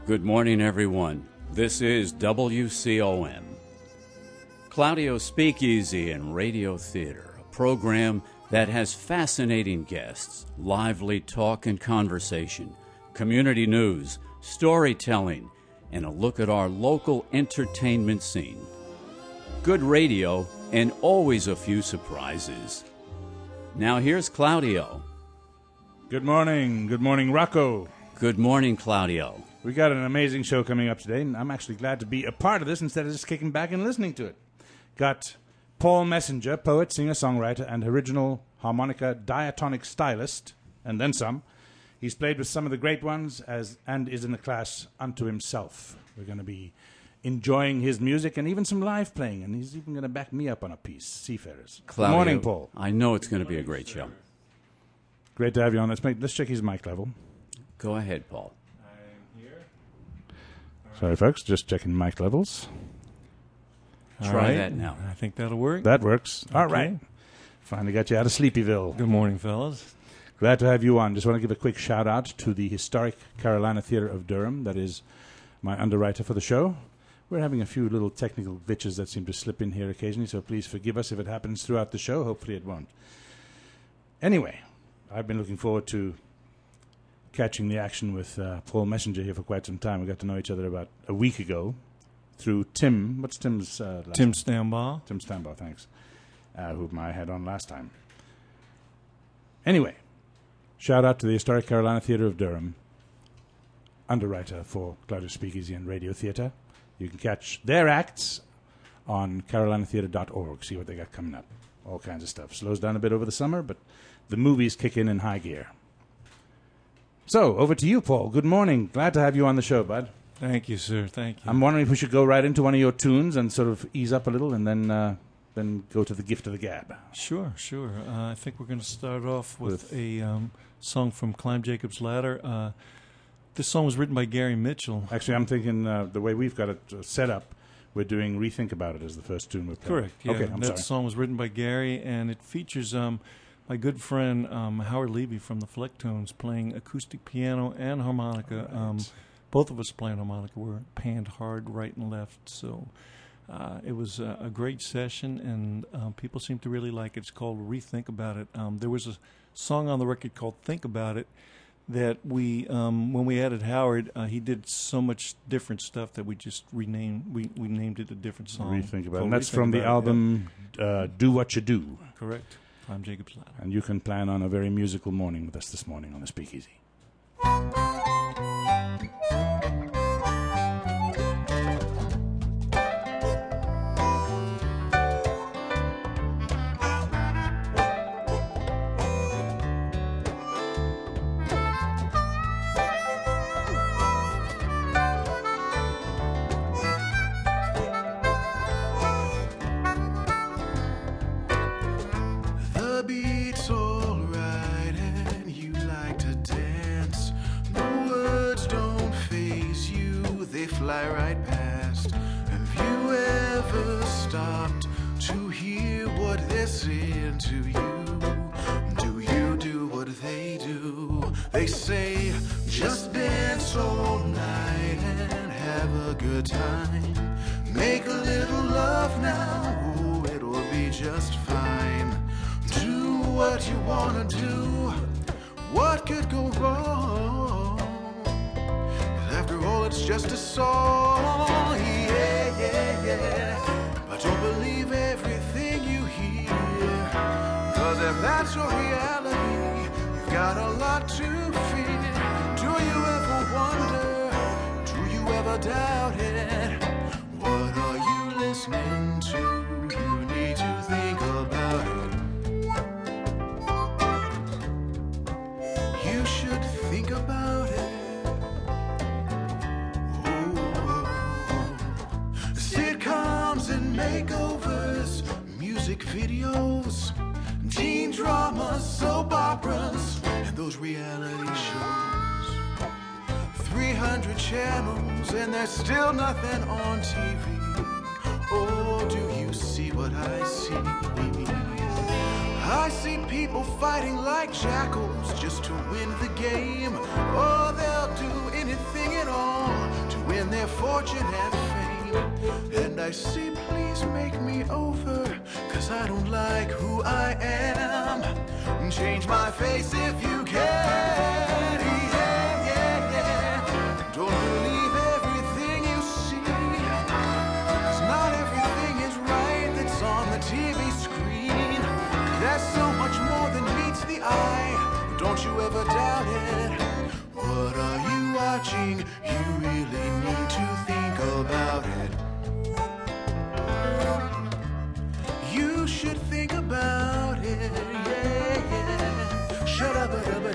Good morning, everyone. This is WCOM. Claudio Speakeasy and Radio Theater, a program that has fascinating guests, lively talk and conversation, community news, storytelling, and a look at our local entertainment scene. Good radio and always a few surprises. Now here's Claudio. Good morning. Good morning, Rocco. Good morning, Claudio. We got an amazing show coming up today, and I'm actually glad to be a part of this instead of just kicking back and listening to it. Got Paul Messenger, poet, singer-songwriter, and original harmonica diatonic stylist, and then some. He's played with some of the great ones and is in a class unto himself. We're going to be enjoying his music and even some live playing, and he's even going to back me up on a piece, Seafarers. Claudio, good morning, Paul. I know it's going to be a great show. Great to have you on. Let's check his mic level. Go ahead, Paul. I'm here. Sorry, folks, just checking mic levels. Try that now. I think that'll work. That works. All Okay. right. Finally got you out of Sleepyville. Good morning, fellas. Glad to have you on. Just want to give a quick shout out to the historic Carolina Theater of Durham. That is my underwriter for the show. We're having a few little technical glitches that seem to slip in here occasionally, so please forgive us if it happens throughout the show. Hopefully it won't. Anyway, I've been looking forward to catching the action with Paul Messenger here for quite some time. We got to know each other about a week ago through Tim. What's Tim's last Tim name? Stambaugh. Tim Stambaugh, thanks. Whom I had on last time. Anyway, shout out to the historic Carolina Theater of Durham, underwriter for Claudio Speakeasy and Radio Theater. You can catch their acts on carolinatheater.org. See what they got coming up. All kinds of stuff. Slows down a bit over the summer, but the movies kick in high gear. So, over to you, Paul. Good morning. Glad to have you on the show, bud. Thank you, sir. Thank you. I'm wondering if we should go right into one of your tunes and sort of ease up a little and then go to the gift of the gab. Sure. I think we're going to start off with a song from Climb Jacob's Ladder. This song was written by Gary Mitchell. Actually, I'm thinking the way we've got it set up, we're doing Rethink About It as the first tune we're playing. Correct. Yeah, Okay, I'm sorry. that song was written by Gary, and it features my good friend Howard Levy from the Flecktones playing acoustic piano and harmonica. Right. Both of us playing harmonica. We're panned hard right and left, so it was a great session, and people seem to really like it. It's called Rethink About It. There was a song on the record called Think About It that we, when we added Howard, he did so much different stuff that we just renamed. We named it a different song. Rethink About It. called And that's Rethink from the About It, album Do What You Do. yeah. Correct. Climb Jacob's Ladder. And you can plan on a very musical morning with us this morning on the Speakeasy. The beat's alright and you like to dance. The words don't faze you, they fly right past. Have you ever stopped to hear what they're saying to you? Do you do what they do? They say, just dance all night and have a good time. Make a little love now, oh, it'll be just fine. Do what you wanna do. What could go wrong? 'Cause after all, it's just a song. Yeah. But don't believe everything you hear. 'Cause if that's your reality, you've got a lot to fear. Do you ever wonder? Do you ever doubt it? What are you listening to? You need to think about it. You should think about it. Oh. Sitcoms and makeovers, music videos, teen dramas, soap operas, and those reality shows. 300 channels and there's still nothing on TV. Oh, do you see what I see? I see people fighting like jackals just to win the game. Oh, they'll do anything at all in their fortune and fame. And I say, please make me over, 'cause I don't like who I am. Change my face if you can. Yeah, yeah, yeah. Don't believe everything you see, 'cause not everything is right that's on the TV screen. There's so much more than meets the eye. Don't you ever doubt it. What are you watching? You really need to think about it. You should think about it. Yeah, yeah. Shut up,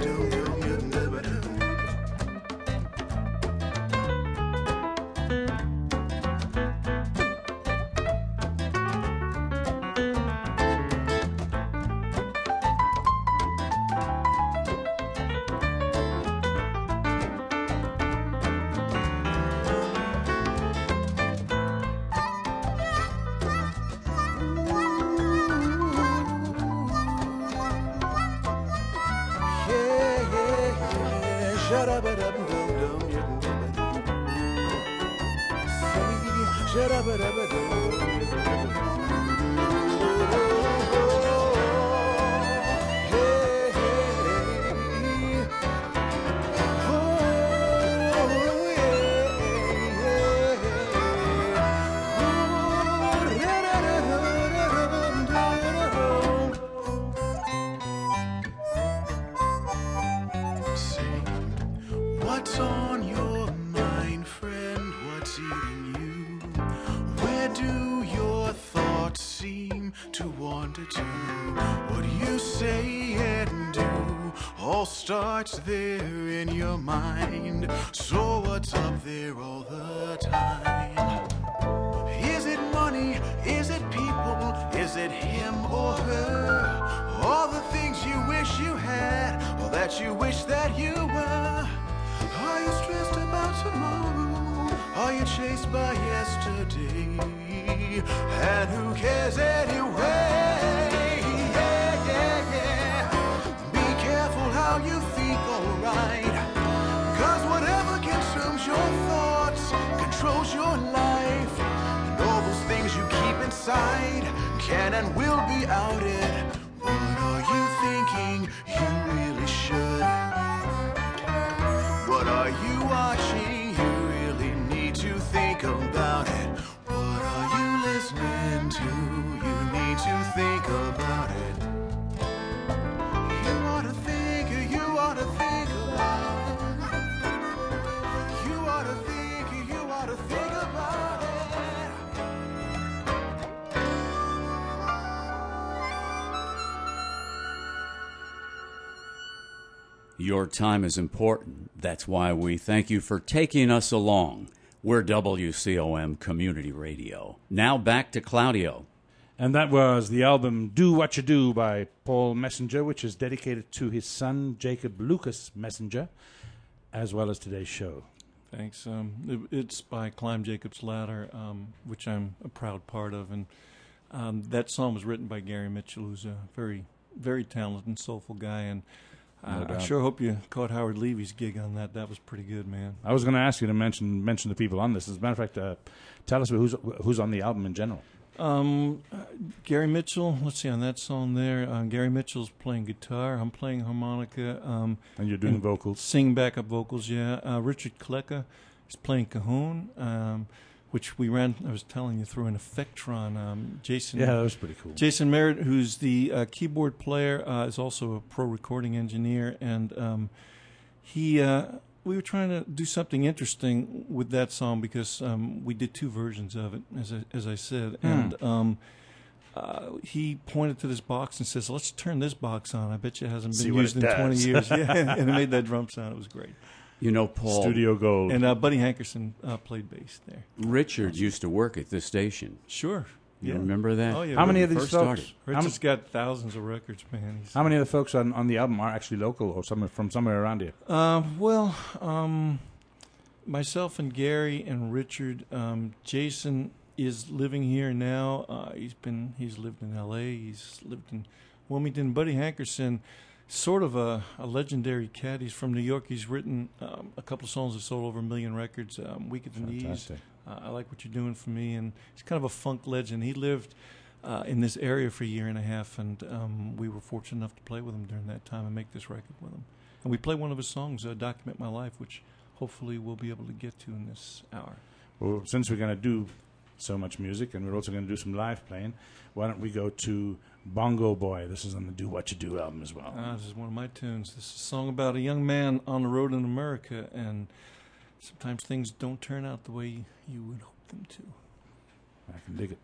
what's on your mind, friend? What's eating you? Where do your thoughts seem to wander to? What you say and do all starts there in your mind. So what's up there all the time? Is it money? Is it people? Is it him or her? All the things you wish you had, or that you wish that you were. Are you stressed about tomorrow? Are you chased by yesterday? And who cares anyway? Yeah, yeah, yeah. Be careful how you think, alright. 'Cause whatever consumes your thoughts controls your life. And all those things you keep inside can and will be outed. What are you thinking? You really should. What are you watching? You really need to think about it. What are you listening to? You need to think about it. You ought to think, you ought to think about it. You ought to think, you ought to think about it. Your time is important. That's why we thank you for taking us along. We're WCOM Community Radio. Now back to Claudio. And that was the album Do What You Do by Paul Messenger, which is dedicated to his son, Jacob Lucas Messenger, as well as today's show. Thanks. It's by Climb Jacob's Ladder, which I'm a proud part of. And that song was written by Gary Mitchell, who's a very, very talented and soulful guy. And I sure hope you caught Howard Levy's gig on that. That was pretty good, man. I was going to ask you to mention the people on this. As a matter of fact, tell us who's on the album in general. Gary Mitchell, let's see, on that song there, Gary Mitchell's playing guitar. I'm playing harmonica. And you're doing vocals. Sing backup vocals, yeah. Richard Kleka is playing cajon, which we ran, I was telling you, through an Effectron. Jason. Yeah, that was pretty cool. Jason Merritt, who's the keyboard player, is also a pro recording engineer, and we were trying to do something interesting with that song because we did two versions of it, as I said, and he pointed to this box and says, "Let's turn this box on. I bet you it hasn't been used in 20 years." Yeah, and it made that drum sound. It was great. You know, Paul. Studio Gold. And Buddy Hankerson played bass there. Richard used to work at this station. Sure. You remember that? Oh, yeah. How many of these first folks? started? Richard's got thousands of records, man. How many of the folks on the album are actually local or from somewhere around here? Myself and Gary and Richard. Jason is living here now. He's lived in L.A. He's lived in Wilmington. Buddy Hankerson sort of a legendary cat. He's from New York. He's written a couple of songs that sold over 1 million records. Weak at the Knees. I Like What You're Doing for Me. And he's kind of a funk legend. He lived in this area for a year and a half, and we were fortunate enough to play with him during that time and make this record with him. And we played one of his songs, Document My Life, which hopefully we'll be able to get to in this hour. Well, since we're going to do so much music, and we're also going to do some live playing, why don't we go to Bongo Boy? This is on the Do What You Do album as well. This is one of my tunes. This is a song about a young man on the road in America, and sometimes things don't turn out the way you would hope them to. I can dig it.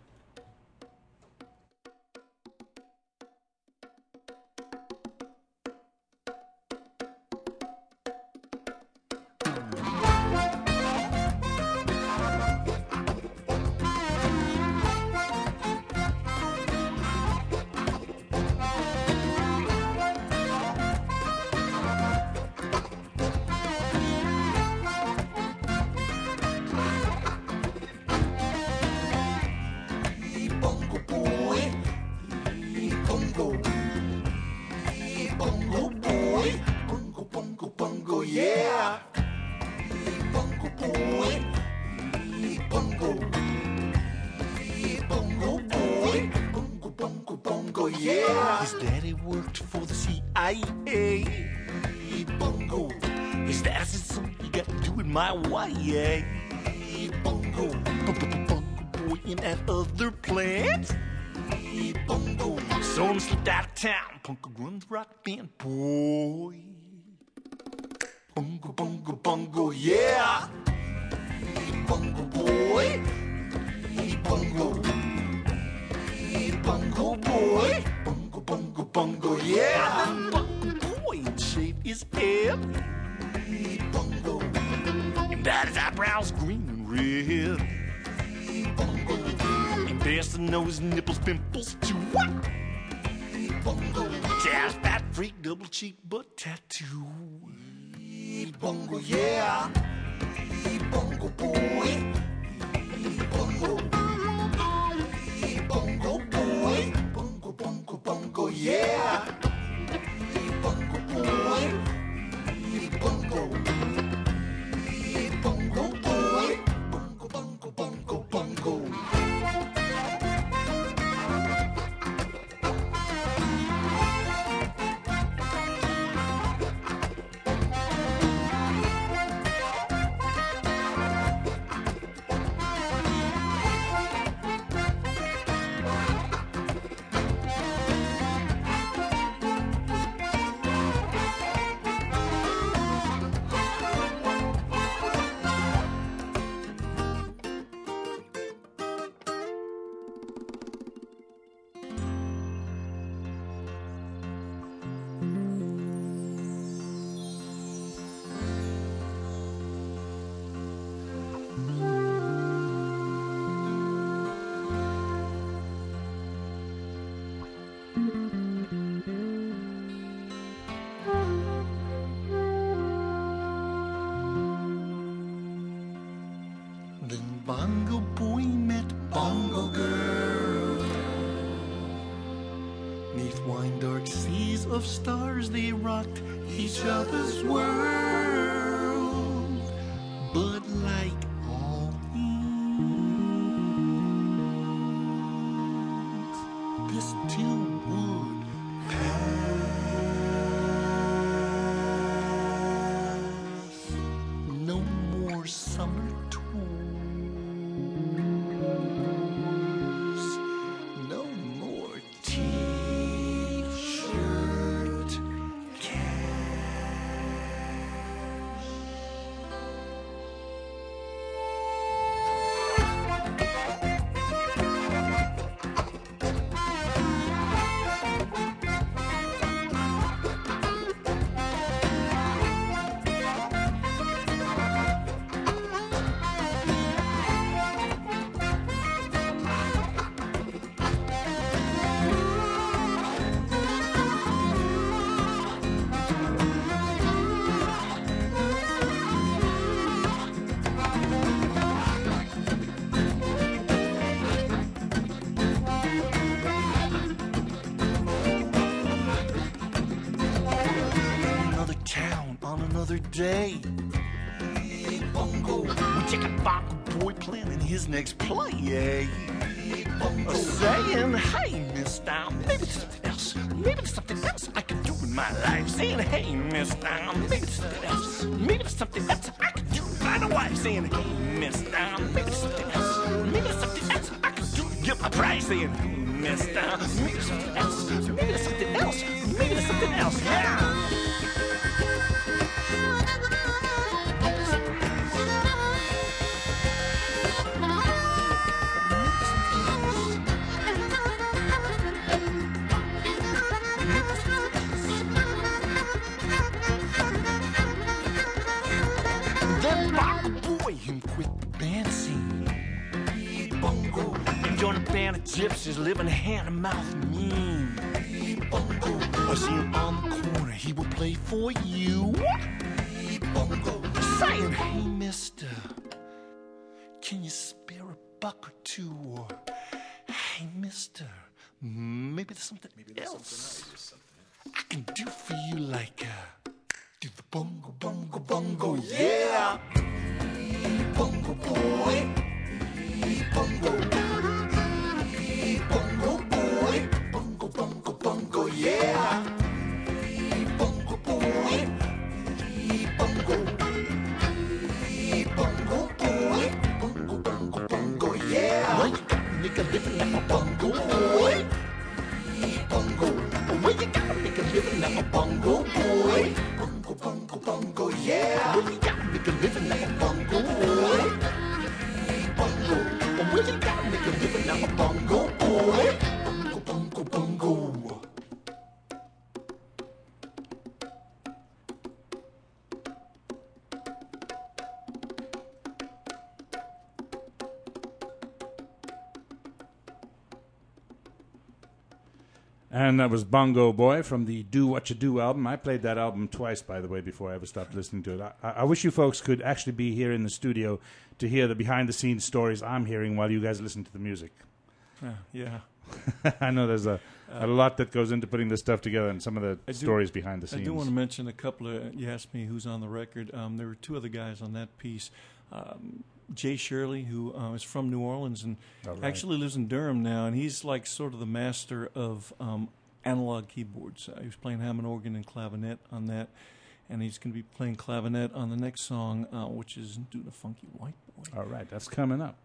His daddy worked for the CIA. Bungo. His dad said, son, you got to do it my way. Bungo. Bungo boy in that other plant. Bungo. Son slipped out of town. Bungo runs rock band boy. Bungo, bungo, bungo, yeah. Bungo boy. Bungo. Bungo boy. Bungo, bungo, bungo, yeah. Bungo boy shaved his head. Bungo. And dyed his eyebrows green and red. Bungo. And danced to know his nipples, pimples too. What? Bungo. Jazz, fat freak, double cheek, butt tattoo. Bungo, yeah. Bungo boy. Bungo. Bungo boy. Bungo, bungo, bungo, yeah. Bungo boy. Bungo. Bungo boy. Bungo, bungo, bungo, bungo. Then Bongo Boy met Bongo Girl. Neath wine dark seas of stars they rocked each other's world. But like all things, this too would pass. No more summer tours, no more t-shirt casts. day. We check a bongo boy planning his next play, saying, hey, mister, maybe there's something else. Maybe there's something else I can do in my life. Saying, hey, mister, maybe there's something else. Maybe there's something else I can do. Find a wife saying, hey, mister, maybe there's something else. Maybe there's something else I can do. Get my price saying, hey, mister, maybe there's something else. Maybe there's something else. Maybe there's something else, yeah. Gypsies living hand to mouth mean. I see him on the corner, he will play for you. Saying, hey, mister, can you spare a buck or two? Or, hey, mister, maybe there's something else I can do for you, like do the bongo, bongo, bongo, yeah. Bongo boy, bongo. Bongo boy, bongo, bongo, bongo, yeah. Bongo boy, bongo. Bongo boy, bongo, bongo, bongo, yeah. Well, you gotta make a living like a bongo boy. Bongo, well, you gotta make a living like a bongo boy. Bongo, bongo, bongo, yeah. Well, you gotta make a living like a bongo boy. Bongo, well, you gotta make a living like a bongo boy. Bongo, bongo, bongo. And that was Bongo Boy from the Do What You Do album. I played that album twice, by the way, before I ever stopped listening to it. I wish you folks could actually be here in the studio to hear the behind-the-scenes stories I'm hearing while you guys listen to the music. Yeah. I know there's a lot that goes into putting this stuff together and some of the stories behind the scenes. I do want to mention a couple of, you asked me who's on the record. There were two other guys on that piece. Jay Shirley, who is from New Orleans and actually lives in Durham now, and he's like sort of the master of analog keyboards. He was playing Hammond organ and clavinet on that, and he's going to be playing clavinet on the next song, which is Do the Funky White Boy. All right, that's coming up.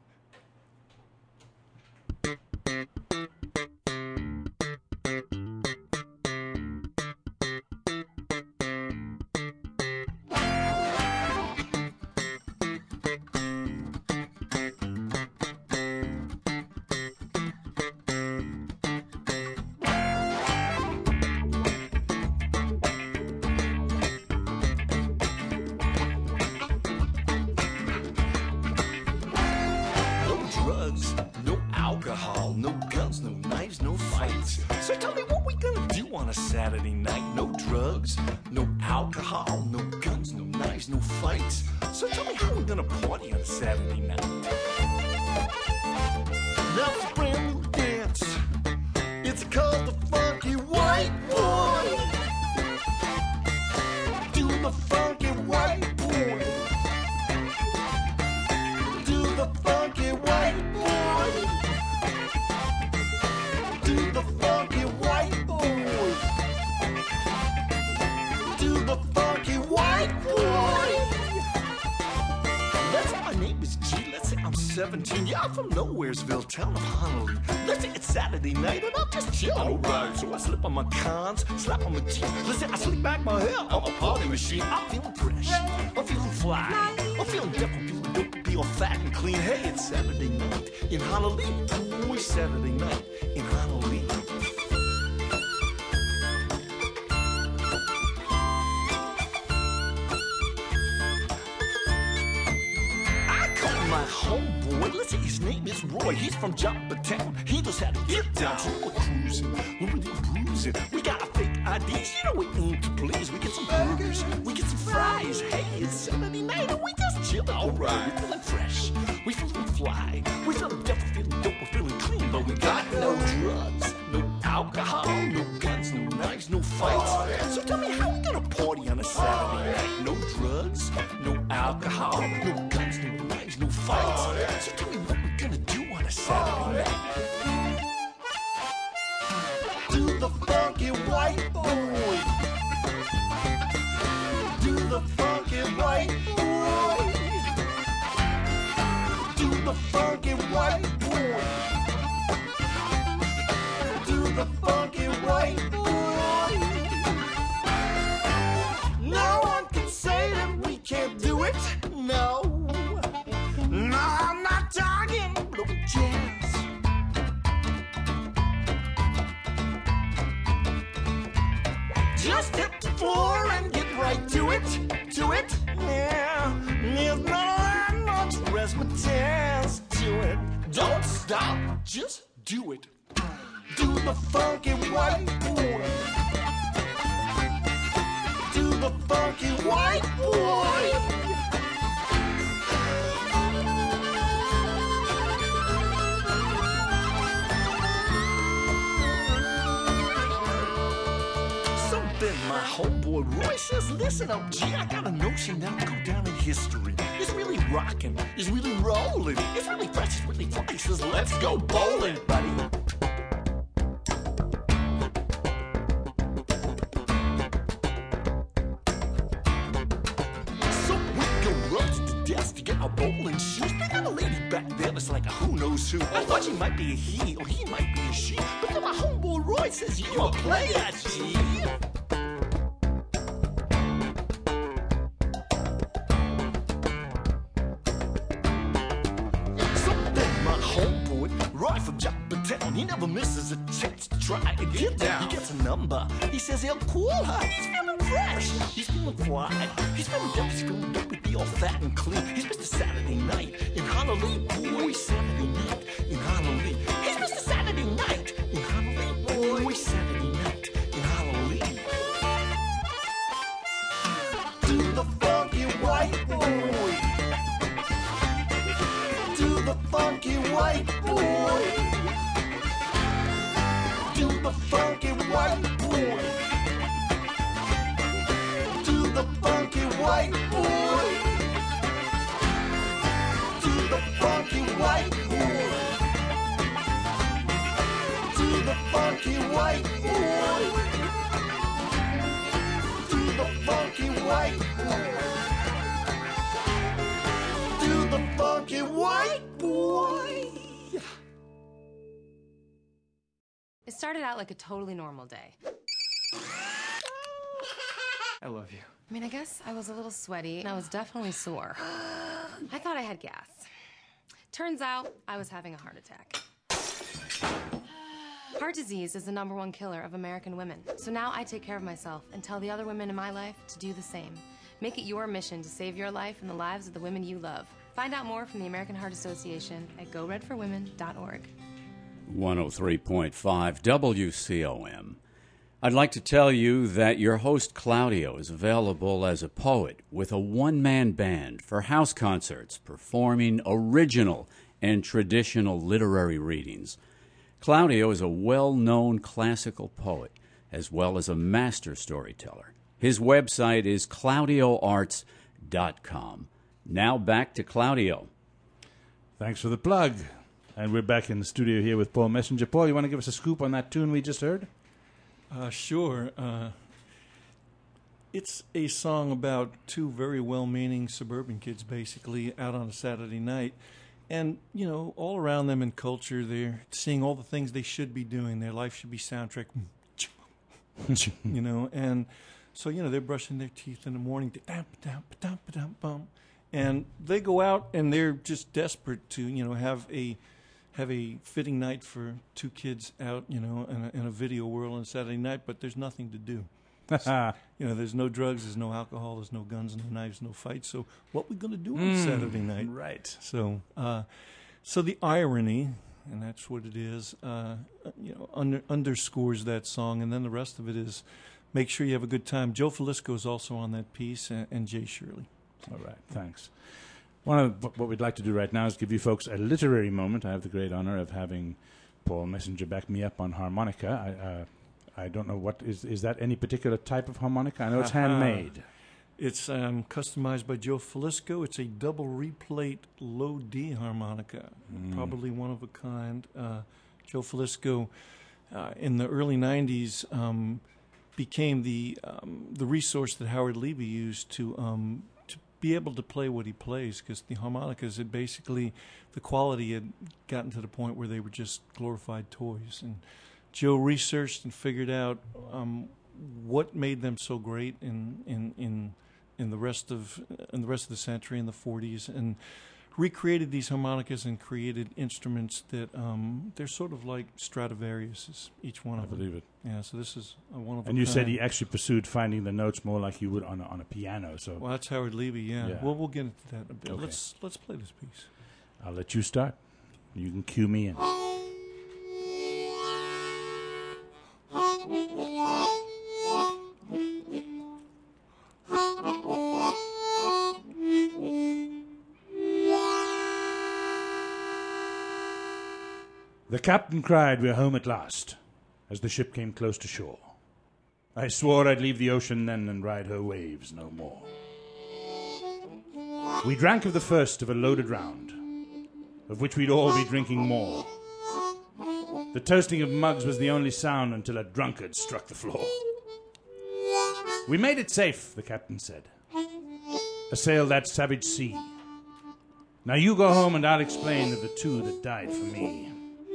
Saturday night, no drugs, no alcohol, no guns, no knives, no fights. So tell me how we gonna party on a Saturday night? Now it's a brand new dance. It's called the Funky White Boy. Do the Funky White Boy. Do the Funky White Boy. Do the Funky White Boy. The Funky White Boy. Let's say my name is G. Let's say I'm 17. Yeah, I'm from Nowheresville, town of Honolulu. Let's say it's Saturday night and I'm just chilling. Alright, so I slip on my cons, slap on my jeans. Let's say I slick back my hair. I'm a party machine. I'm feeling fresh. I'm feeling fly. I'm feeling dope. Be all fat and clean. Hey, it's Saturday night in Honolulu. Boy, Saturday night in Honolulu. My homeboy, let's say his name is Roy. He's from Joppa Town. He knows how to get down. So we're cruising, we're bruising. We got our fake IDs, you know we aim to please. We get some burgers, we get some fries. Hey, it's Saturday night and we just chillin'. Alright, we're feeling fresh, we feeling fly. We feeling deaf, we're feeling dope, we're feeling clean. But we got no drugs, no alcohol, no guns, no knives, no fights. So tell me how we gonna party on a Saturday night? No drugs, alcohol, no guns, no knives, no fights. So tell me what we're gonna do on a Saturday night. Do the funky white boy. Do the funky white boy. Do the funky white boy. Do the funky white boy. No one can say that we can't do it. No, no, I'm not talking blue jazz. Just hit the floor and get right to it, to it. Yeah, there's not that much razzmatazz to it. Don't stop, just do it. Do the funky white boy. Do the funky white boy. So then my homeboy Roy says, listen, oh gee, I got a notion that'll go down in history. It's really rocking, it's really rolling, it's really fresh, it's really fly. He says, let's go bowling, buddy. So we go up to the desk to get our bowling shoes. They got a lady back there that's like a who knows who. I thought she might be a he or he might be a she. But then my homeboy Roy says, you a player, G. Roy from Joppatown, he never misses a chance to try and get down. He gets a number, he says he'll call her. He's feeling fresh, he's feeling quiet, he's feeling dope, he's feeling dope with the all fat and clean. He's Mr. Saturday Night in Honolulu, boy, Saturday night in Honolulu. He's Mr. Saturday Night in Honolulu, boy, Saturday night in Honolulu. Do the funky white boy. Do the funky white boy. Do the funky white boy. Do the funky white boy. Do the funky white boy. Do the funky white boy. Do the funky white boy. Do the funky white boy. It started out like a totally normal day. I love you. I mean, I guess I was a little sweaty and I was definitely sore. I thought I had gas. Turns out I was having a heart attack. Heart disease is the #1 killer of American women. So now I take care of myself and tell the other women in my life to do the same. Make it your mission to save your life and the lives of the women you love. Find out more from the American Heart Association at goredforwomen.org. 103.5 WCOM. I'd like to tell you that your host Claudio is available as a poet with a one-man band for house concerts performing original and traditional literary readings. Claudio is a well-known classical poet as well as a master storyteller. His website is claudioarts.com. Now back to Claudio. Thanks for the plug. And we're back in the studio here with Paul Messenger. Paul, you want to give us a scoop on that tune we just heard? Sure. It's a song about two very well-meaning suburban kids, basically, out on a Saturday night. And, you know, all around them in culture, they're seeing all the things they should be doing. Their life should be soundtrack, you know. And so, you know, they're brushing their teeth in the morning. And they go out and they're just desperate to, you know, have a fitting night for two kids out, you know, in a video world on Saturday night, but there's nothing to do. You know, there's no drugs, there's no alcohol, there's no guns, no knives, no fights. So what we going to do on Saturday night? Right. So the irony, and that's what it is, you know, underscores that song, and then the rest of it is make sure you have a good time. Joe Falisco is also on that piece, and Jay Shirley. All right, thanks. One of what we'd like to do right now is give you folks a literary moment. I have the great honor of having Paul Messenger back me up on harmonica. I don't know what is that any particular type of harmonica? I know it's handmade. It's customized by Joe Falisco. It's a double replate low D harmonica, probably one of a kind. Joe Falisco, in the early '90s, became the resource that Howard Levy used to be able to play what he plays, because the harmonicas had basically, the quality had gotten to the point where they were just glorified toys. And Joe researched and figured out what made them so great in the rest of the century, in the '40s, and recreated these harmonicas and created instruments that they're sort of like Stradivariuses, each one of them. I believe it. Yeah, so this is one of. And you said he actually pursued finding the notes more like you would on a piano. So well, that's Howard Levy. Yeah. Well, we'll get into that a bit. Okay. Let's play this piece. I'll let you start. You can cue me in. The captain cried, "We're home at last," as the ship came close to shore. I swore I'd leave the ocean then and ride her waves no more. We drank of the first of a loaded round, of which we'd all be drinking more. The toasting of mugs was the only sound until a drunkard struck the floor. "We made it safe," the captain said, "assailed that savage sea. Now you go home and I'll explain of the two that died for me."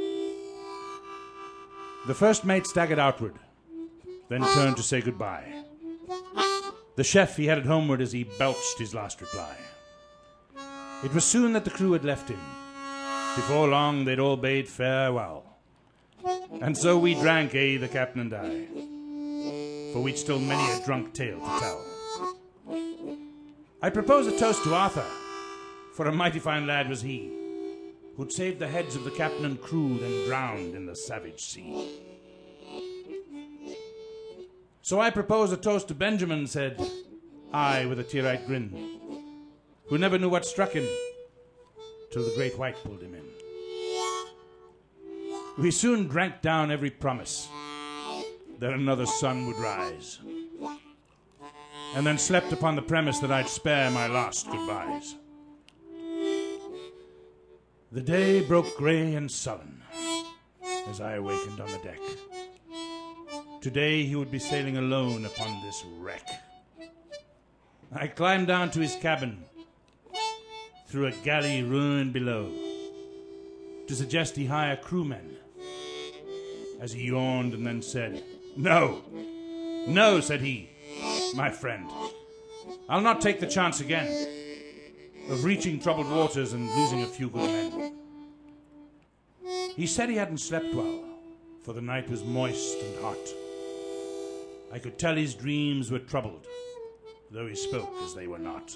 The first mate staggered outward, then turned to say goodbye. The chef he headed homeward as he belched his last reply. It was soon that the crew had left him. Before long they'd all bade farewell. And so we drank, the captain and I, for we'd still many a drunk tale to tell. I propose a toast to Arthur, for a mighty fine lad was he, who'd saved the heads of the captain and crew, then drowned in the savage sea. So I propose a toast to Benjamin, said I with a tear-eyed grin, who never knew what struck him till the great white pulled him in. We soon drank down every promise that another sun would rise, and then slept upon the premise that I'd spare my last goodbyes. The day broke grey and sullen as I awakened on the deck. Today he would be sailing alone upon this wreck. I climbed down to his cabin through a galley ruined below to suggest he hire crewmen, as he yawned and then said, "No, no," said he, "my friend, I'll not take the chance again of reaching troubled waters and losing a few good men." He said he hadn't slept well, for the night was moist and hot. I could tell his dreams were troubled, though he spoke as they were not.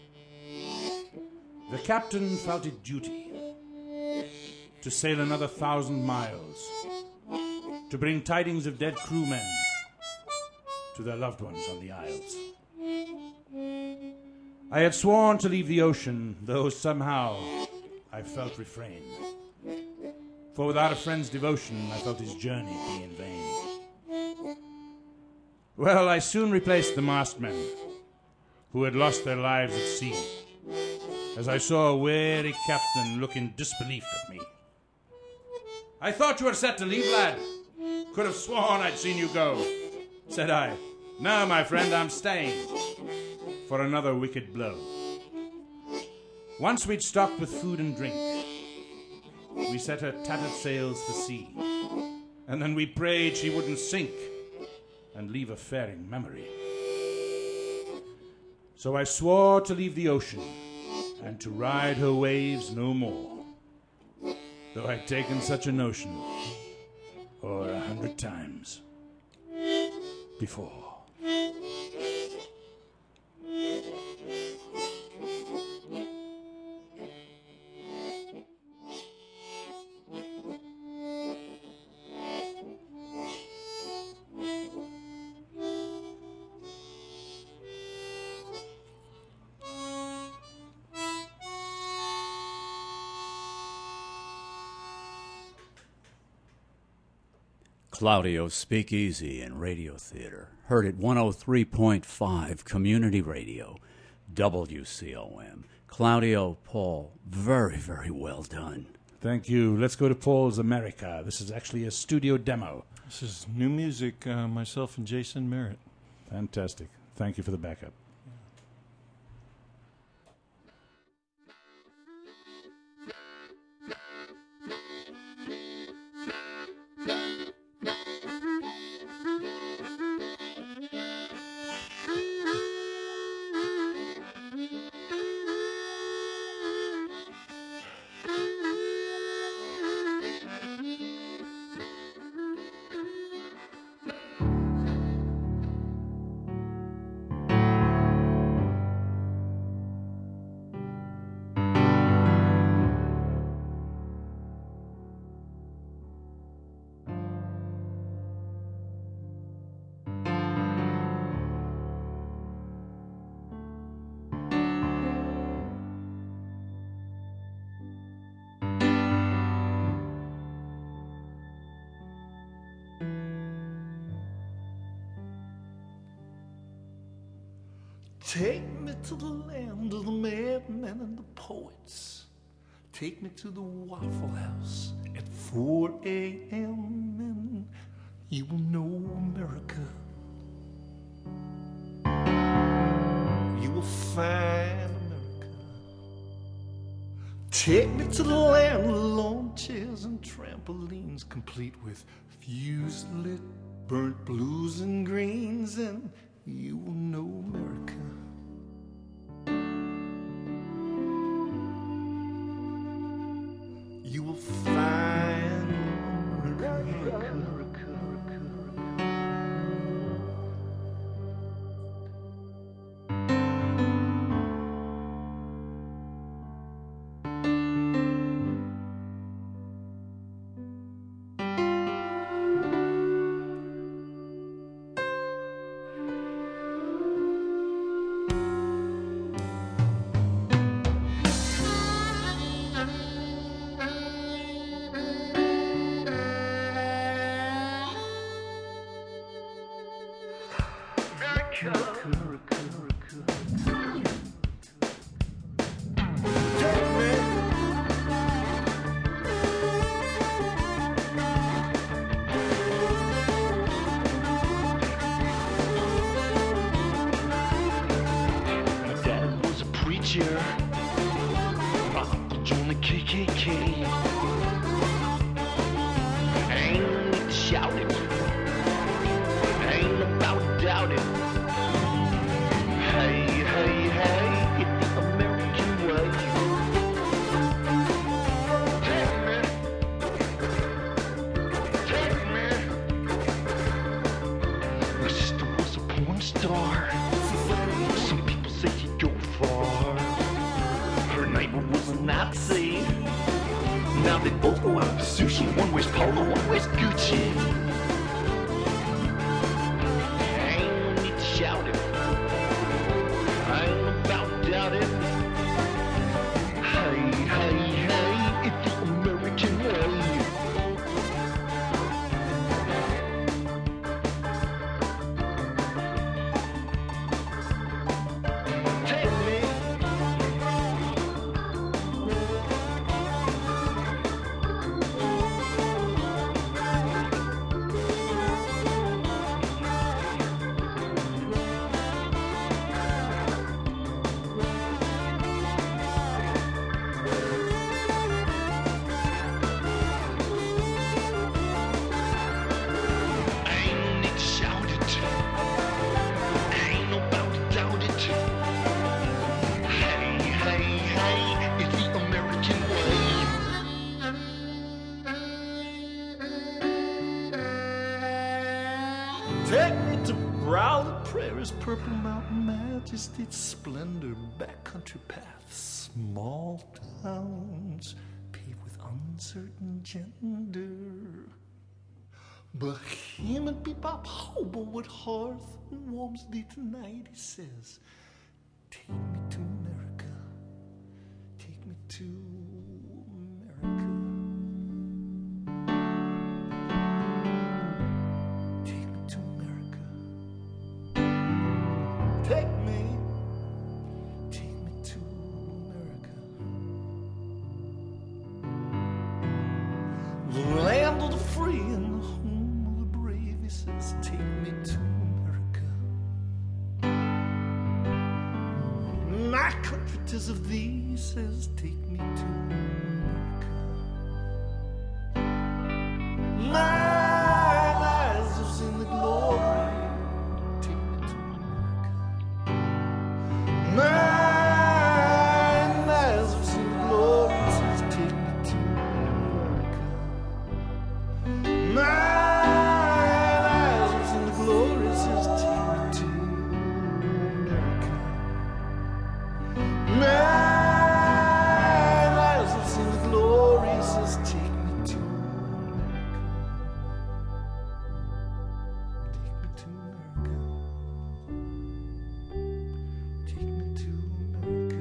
The captain felt it duty to sail another 1,000 miles, to bring tidings of dead crewmen to their loved ones on the isles. I had sworn to leave the ocean, though somehow I felt refrain. For without a friend's devotion, I felt his journey be in vain. Well, I soon replaced the mastmen who had lost their lives at sea, as I saw a weary captain look in disbelief at me. "I thought you were set to leave, lad. Could have sworn I'd seen you go," said I. "No, my friend, I'm staying for another wicked blow." Once we'd stocked with food and drink, we set her tattered sails for sea, and then we prayed she wouldn't sink and leave a faring memory. So I swore to leave the ocean and to ride her waves no more, though I'd taken such a notion o'er 100 times before. Claudio Speakeasy and Radio Theater, heard at 103.5 Community Radio, WCOM. Claudio, Paul, very, very well done. Thank you. Let's go to Paul's America. This is actually a studio demo. This is new music, myself and Jason Merritt. Fantastic. Thank you for the backup. Take me to the land of the madmen and the poets. Take me to the Waffle House at 4 a.m. and you will know America. You will find America. Take me to the land of lawn chairs and trampolines, complete with fuse-lit, burnt blues and greens, and you will know America. You will find America. Purple mountain majesty, splendor, backcountry paths, small towns paved with uncertain gender. Bohemian bebop hobowood hearth warms thee tonight, he says. Take me to America. Take me to America. me to America. My country 'tis of thee says, take me to America. Mine eyes have seen the glory, take me to America. Mine eyes have seen the glory, says, take me to America. Mine eyes have seen the glory, says, take me to America. Mine eyes have seen the glory, says, take me to America. Take me to America. Take me to America.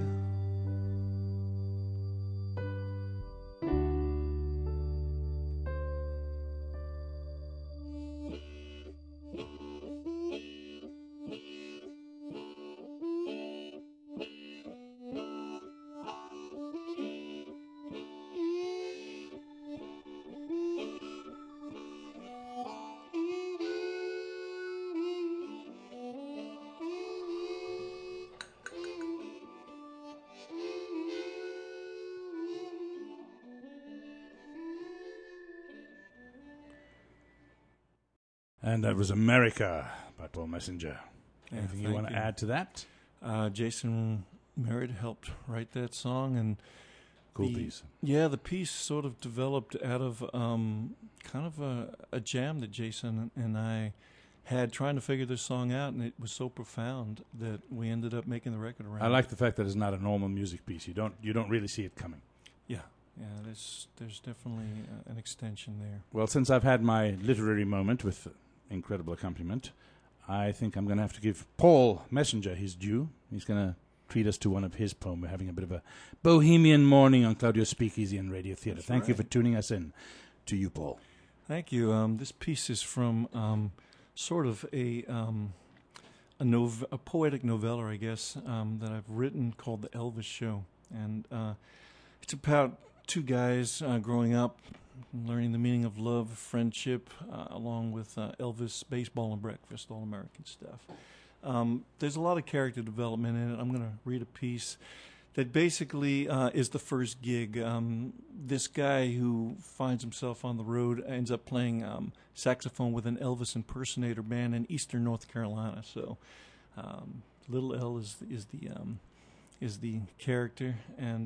And that was America by Paul Messenger. Anything you want to add to that? Jason Merritt helped write that song, and Cool piece. Yeah, the piece sort of developed out of kind of a jam that Jason and I had trying to figure this song out, and it was so profound that we ended up making the record around. I like the fact that it's not a normal music piece. You don't really see it coming. Yeah, there's definitely an extension there. Well, since I've had my literary moment with incredible accompaniment, I think I'm going to have to give Paul Messenger his due. He's going to treat us to one of his poems. We're having a bit of a bohemian morning on Claudio's Speakeasy and Radio Theatre. Thank you for tuning us in. To you, Paul. Thank you. This piece is from sort of a poetic novella, I guess, that I've written called The Elvis Show. And it's about two guys growing up, learning the meaning of love, friendship, along with Elvis, baseball, and breakfast, all American stuff. There's a lot of character development in it. I'm going to read a piece that basically is the first gig. This guy who finds himself on the road ends up playing saxophone with an Elvis impersonator band in eastern North Carolina. So Little L is the character, and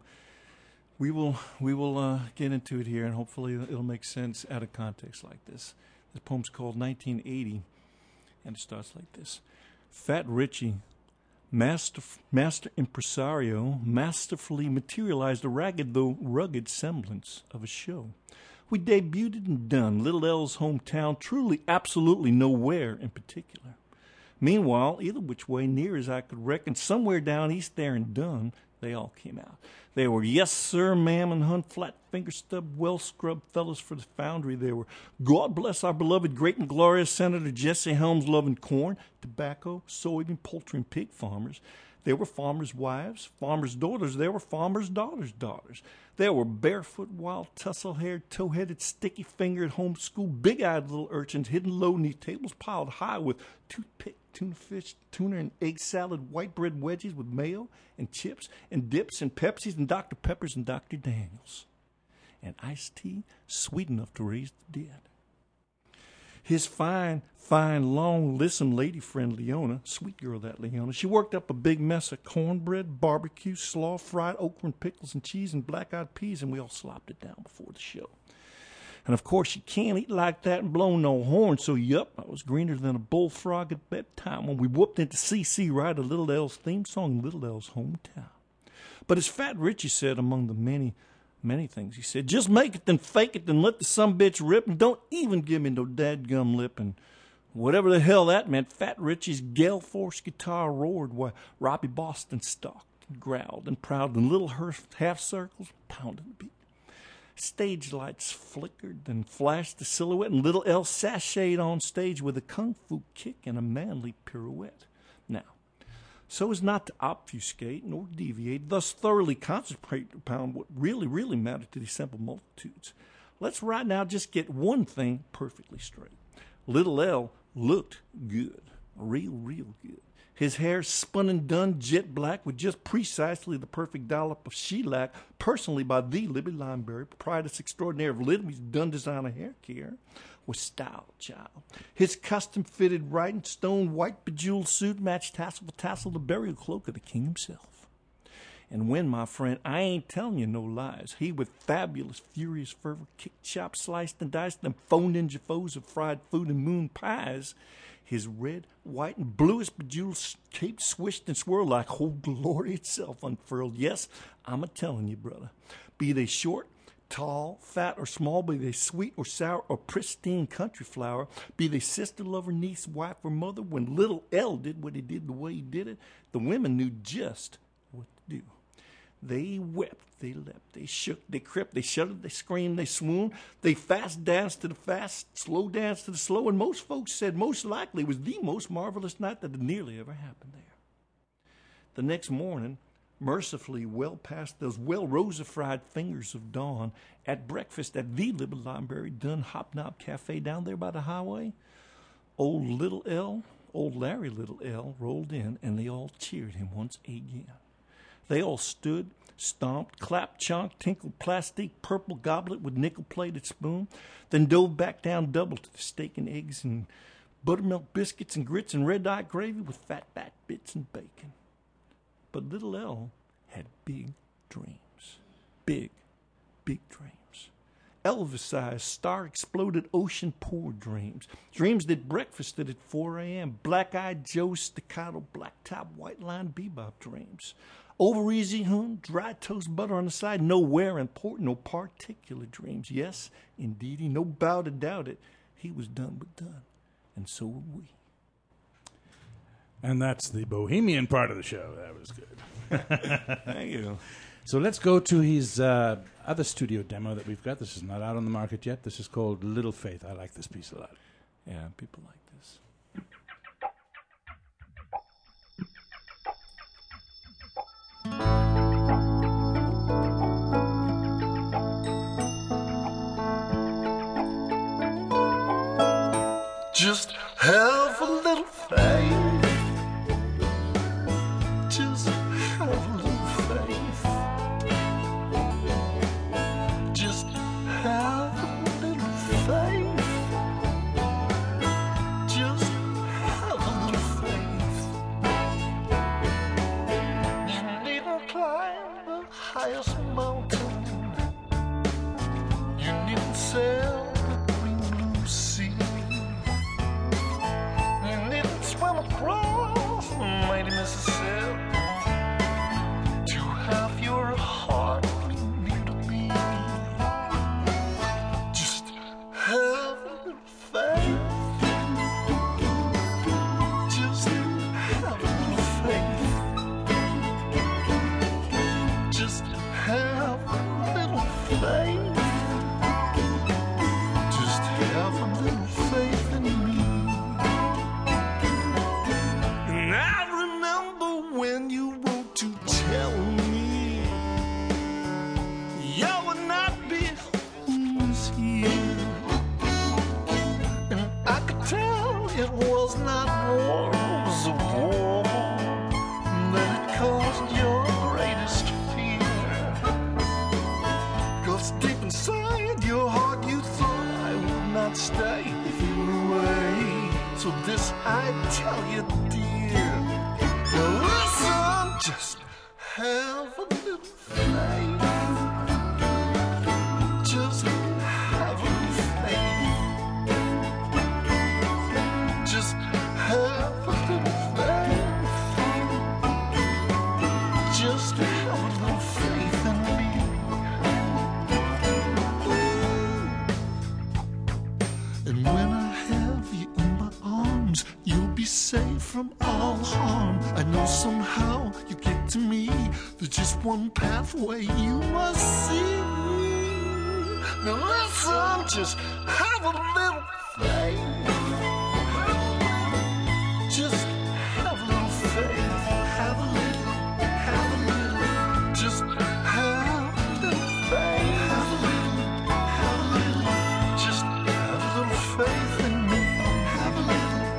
we will get into it here, and hopefully it'll make sense out of context like this. The poem's called 1980, and it starts like this. Fat Richie, master impresario, masterfully materialized a ragged though rugged semblance of a show. We debuted and done Little L's hometown, truly absolutely nowhere in particular. Meanwhile, either which way, near as I could reckon, somewhere down east there in Dunn, they all came out. They were yes, sir, ma'am, and hun, flat finger stub, well-scrubbed fellows for the foundry. They were, God bless our beloved great and glorious Senator Jesse Helms, loving corn, tobacco, soybean, poultry, and pig farmers. There were farmers' wives, farmers' daughters. There were farmers' daughters' daughters. There were barefoot, wild, tussle-haired, toe-headed, sticky-fingered, homeschooled, big-eyed little urchins hidden low neath tables piled high with toothpick, tuna fish, tuna and egg salad, white bread wedges with mayo and chips and dips and Pepsis and Dr. Peppers and Dr. Daniels. And iced tea sweet enough to raise the dead. His fine, long, lissom lady friend Leona, sweet girl that Leona, she worked up a big mess of cornbread, barbecue, slaw, fried okra and pickles and cheese and black-eyed peas, and we all slopped it down before the show. And, of course, you can't eat like that and blow no horn, so, yup, I was greener than a bullfrog at bedtime when we whooped into CC right a Little L's theme song, Little L's hometown. But as Fat Richie said, among the many things he said, just make it, then fake it, then let the sumbitch rip, and don't even give me no dadgum lip. And whatever the hell that meant, Fat Richie's gale force guitar roared while Robbie Boston stalked and growled and prowled, and Little Hurst half circles pounded the beat. Stage lights flickered and flashed the silhouette, and Little L sashayed on stage with a kung fu kick and a manly pirouette. Now, so as not to obfuscate nor deviate, thus thoroughly concentrate upon what really mattered to the assembled multitudes, let's right now just get one thing perfectly straight. Little L looked good, real good. His hair spun and done jet black with just precisely the perfect dollop of shellac, personally by the Libby Limeberry, proprietress extraordinaire of Libby's Done Designer Hair Care, with style, child. His custom-fitted right stone white bejeweled suit matched tassel for tassel the burial cloak of the king himself. And when, my friend, I ain't telling you no lies, he with fabulous, furious fervor kicked, chopped, sliced, and diced them faux ninja foes of fried food and moon pies, his red, white, and bluish bejeweled cape swished and swirled like old glory itself unfurled. Yes, I'm a-telling you, brother. Be they short, tall, fat, or small, be they sweet or sour or pristine country flower, be they sister, lover, niece, wife, or mother, when little L did what he did the way he did it, the women knew just what to do. They wept, they leapt, they shook, they crept, they shuddered, they screamed, they swooned, they fast danced to the fast, slow danced to the slow, and most folks said most likely it was the most marvelous night that had nearly ever happened there. The next morning, mercifully well past those well-rosified fingers of dawn, at breakfast at the Libby Limeberry Dun Hop Knob Cafe down there by the highway, old Larry Little L, rolled in, and they all cheered him once again. They all stood, stomped, clapped, chonked, tinkled plastic purple goblet with nickel-plated spoon, then dove back down double to the steak and eggs and buttermilk biscuits and grits and red-eye gravy with fat back bits and bacon. But little L had big dreams. Big dreams. Elvis-sized, star-exploded, ocean-poured dreams. Dreams that breakfasted at 4 a.m. Black-eyed Joe staccato, black-top, white-line bebop dreams. Over easy dry toast butter on the side, nowhere important, no particular dreams. Yes, indeedy, no bow to doubt it. He was done but done, and so were we. And that's the bohemian part of the show. That was good. Thank you. So let's go to his other studio demo that we've got. This is not out on the market yet. This is called Little Faith. I like this piece a lot. Yeah, people like this. Just have a little faith. Just have a little faith. Just have a little faith. Just have a little faith. You needn't climb the highest mountain. You needn't sail the green blue sea. Swim across the mighty Mississippi to have your heart be near to me. Just have a little faith. Just have a little faith. Just have a little faith. Just have a little faith in me. I remember when you wrote to tell me you would not be who's here, and I could tell it was not war, it was a war that had caused your greatest fear. 'Cause deep inside your heart you thought I would not stay if you were away. So this I tell you, dear, now listen, just have a little faith. Just have a little faith. Just have a little faith. Just have a little faith in me. And when I have you in my arms, you'll be safe from all harm. I know somehow you get to me. There's just one pathway you must see. Now listen, just have a little faith. Just have a little faith. Have a little. Just have a little faith. Have a little. Just have a little faith in me. Have a little.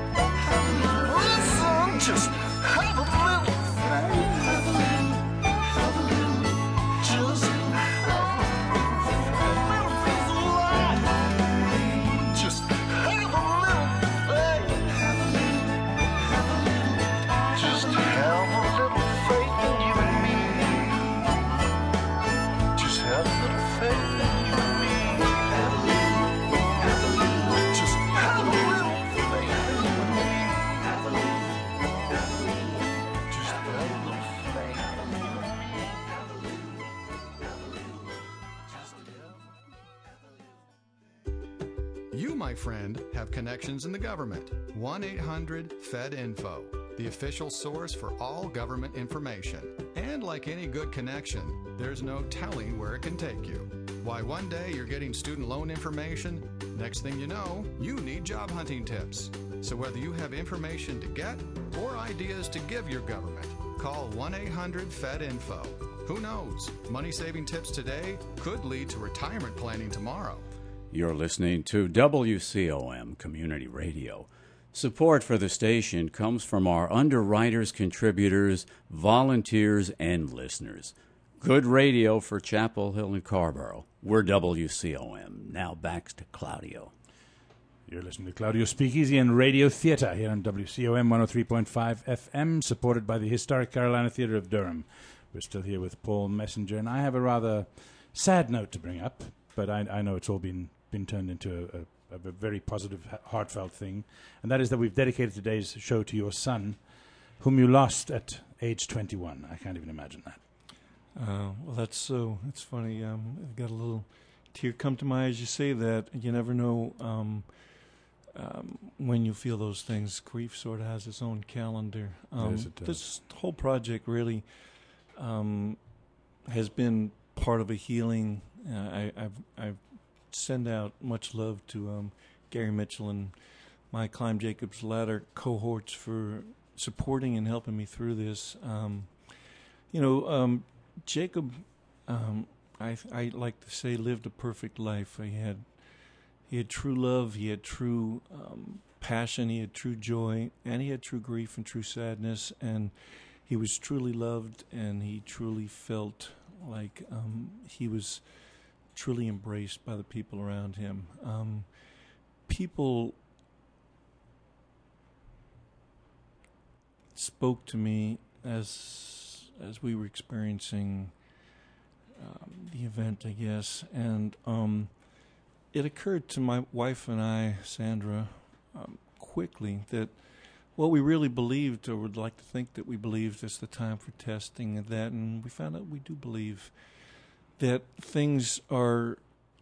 my friend, have connections in the government. 1-800-FED-INFO, the official source for all government information. And like any good connection, there's no telling where it can take you. Why, one day you're getting student loan information, next thing you know, you need job hunting tips. So whether you have information to get or ideas to give your government, call 1-800-FED-INFO. Who knows? Money-saving tips today could lead to retirement planning tomorrow. You're listening to WCOM Community Radio. Support for the station comes from our underwriters, contributors, volunteers, and listeners. Good radio for Chapel Hill and Carrboro. We're WCOM. Now back to Claudio. You're listening to Claudio Speakeasy and Radio Theatre here on WCOM 103.5 FM, supported by the Historic Carolina Theatre of Durham. We're still here with Paul Messenger, and I have a rather sad note to bring up, but I know it's all been turned into a very positive, heartfelt thing, and that is that we've dedicated today's show to your son, whom you lost at age 21. I can't even imagine that. Well, it's funny. I've got a little tear come to my eyes as you say that. You never know when you feel those things. Grief sort of has its own calendar. Yes, it does. This whole project really has been part of a healing. I've send out much love to Gary Mitchell and my Climb Jacob's Ladder cohorts for supporting and helping me through this. Jacob, I like to say, lived a perfect life. He had true love, he had true passion, he had true joy, and he had true grief and true sadness, and he was truly loved, and he truly felt like he was truly embraced by the people around him. People spoke to me as we were experiencing the event, I guess, and it occurred to my wife and I, Sandra, quickly that what we really believed, or would like to think that we believed, is the time for testing and that, and we found out we do believe that things are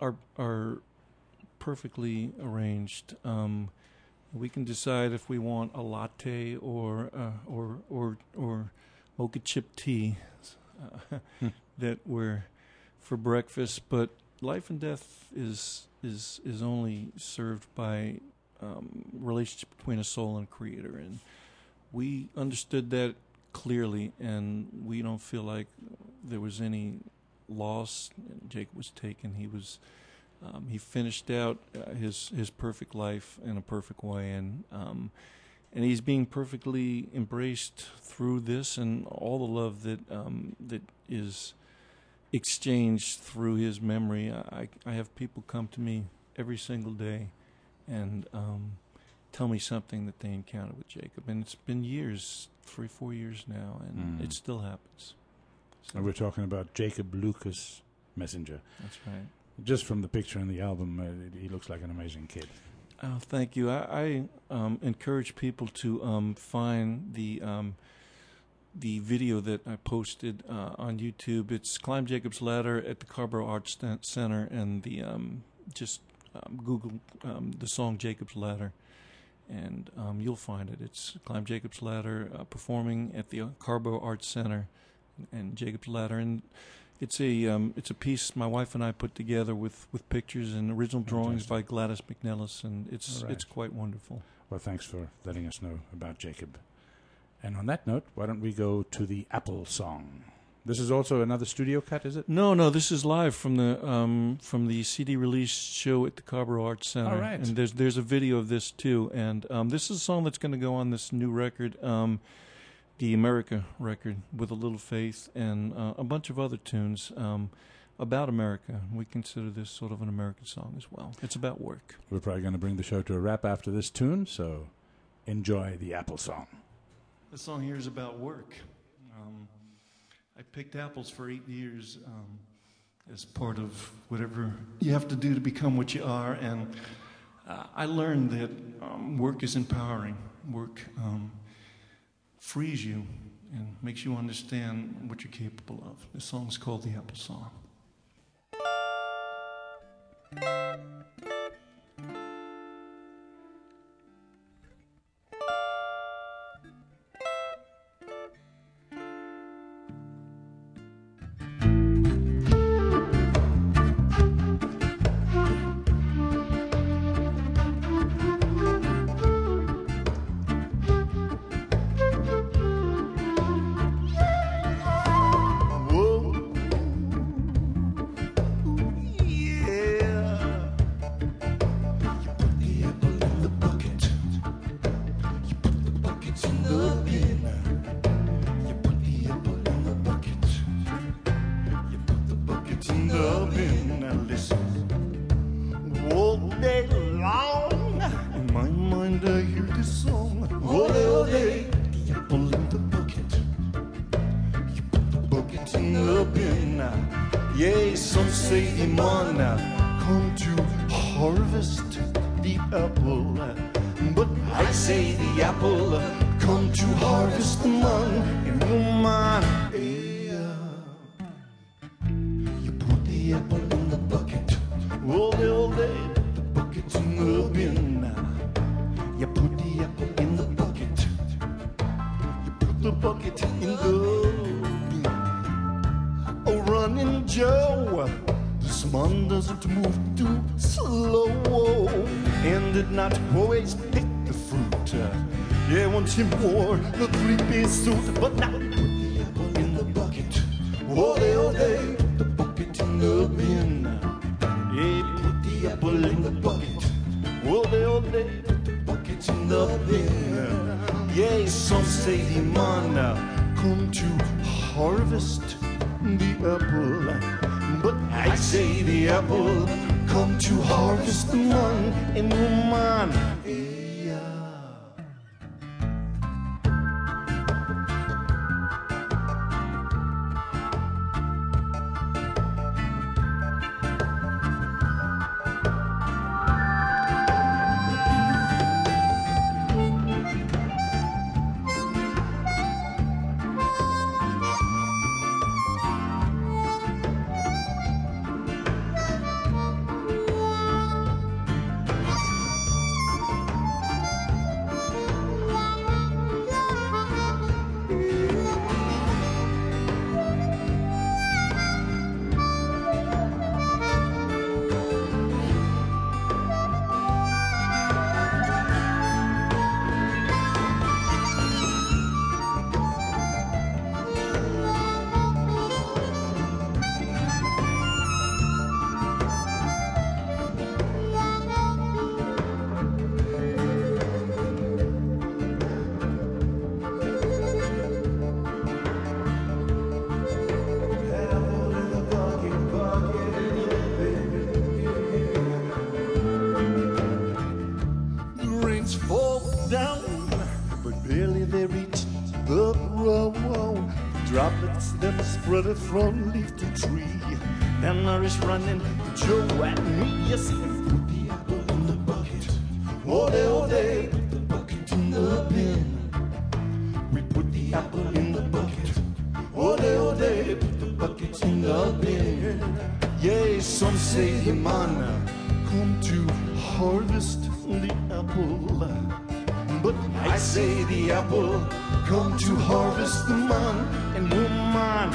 perfectly arranged. We can decide if we want a latte or mocha chip tea that we're for breakfast, but life and death is only served by relationship between a soul and a creator, and we understood that clearly, and we don't feel like there was any loss. Jacob was taken. He finished out his perfect life in a perfect way, and he's being perfectly embraced through this, and all the love that is exchanged through his memory. I have people come to me every single day and tell me something that they encountered with Jacob, and it's been years, 3-4 years now, and it still happens. So. And we're talking about Jacob Lucas Messenger. That's right. Just from the picture in the album, he looks like an amazing kid. Oh, thank you. I encourage people to find the video that I posted on YouTube. It's Climb Jacob's Ladder at the Carrboro Arts Center, and just Google the song Jacob's Ladder, and you'll find it. It's Climb Jacob's Ladder performing at the Carrboro Arts Center and Jacob's Ladder, and it's a piece my wife and I put together with pictures and original drawings by Gladys McNellis, and it's quite wonderful. Well, thanks for letting us know about Jacob. And on that note, why don't we go to the Apple song? This is also another studio cut, is it? No, this is live from the CD release show at the Carrboro Arts Center. All right. And there's a video of this too, and this is a song that's going to go on this new record, the America record, With a Little Faith, and a bunch of other tunes about America. We consider this sort of an American song as well. It's about work. We're probably going to bring the show to a wrap after this tune, so enjoy the Apple song. This song here is about work. I picked apples for 8 years as part of whatever you have to do to become what you are, and I learned that work is empowering. Work frees you and makes you understand what you're capable of. This song is called The Apple Song. Yea, some say the man come to harvest the apple, but I say the apple come to harvest the man and woman. You put the apple in the bucket, all day, put the bucket in the bin. You put the apple in the bucket, you put the bucket in the bin. Oh, running Joe, this man doesn't move too slow, and did not always pick the fruit. Yeah, once he wore the three-piece suit, but now put the apple in the bucket. All day, put the bucket in the bin. Yeah, put the apple in the bucket. All day, put the bucket in the bin. Yeah, some say the man come to harvest the apple, but I say the apple come to harvest the man and woman. Spread from leaf to tree, and nourish running Joe and me. Yes, put the apple in the bucket. All day, put the bucket in the bin. We put the apple in the bucket. All day, put the bucket in the bin. Yea, some say the man come to harvest the apple, but I say the apple come to harvest the man and woman.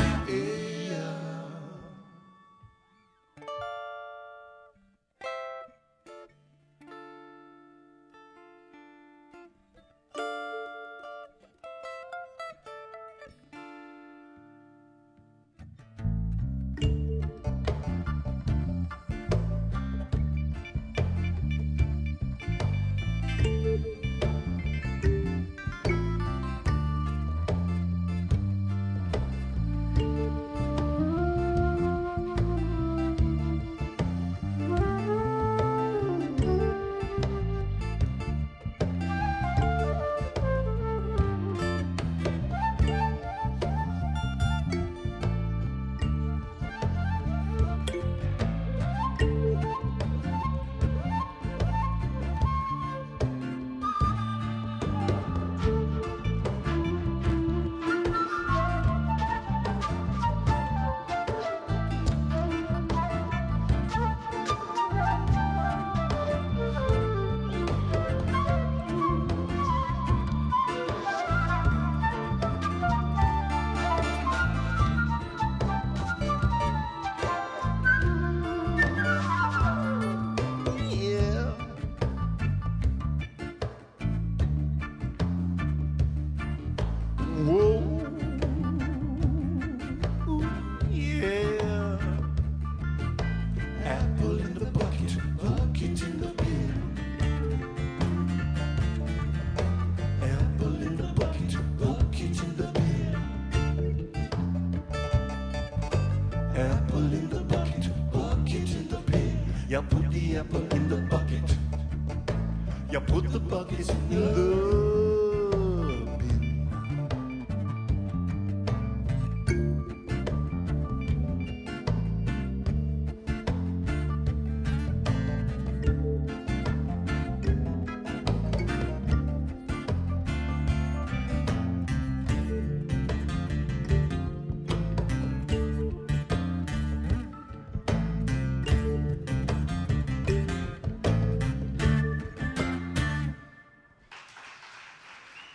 You put the apple in the bucket. You put the bucket in the bin.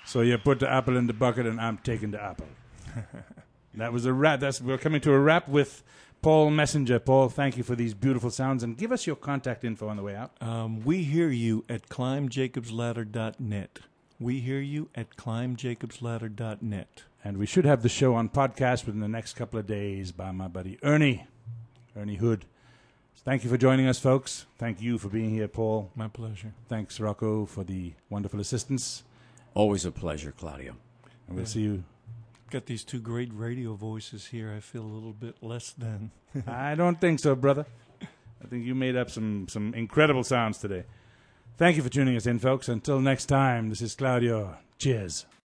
So you put the apple in the bucket, and I'm taking the apple. That was a wrap. We're coming to a wrap with Paul Messenger. Paul, thank you for these beautiful sounds, and give us your contact info on the way out. We hear you at climbjacobsladder.net. We hear you at climbjacobsladder.net. And we should have the show on podcast within the next couple of days by my buddy Ernie Hood. Thank you for joining us, folks. Thank you for being here, Paul. My pleasure. Thanks, Rocco, for the wonderful assistance. Always a pleasure, Claudio. And we'll see you. Got these two great radio voices here. I feel a little bit less than. I don't think so, brother. I think you made up some incredible sounds today. Thank you for tuning us in, folks. Until next time, this is Claudio. Cheers.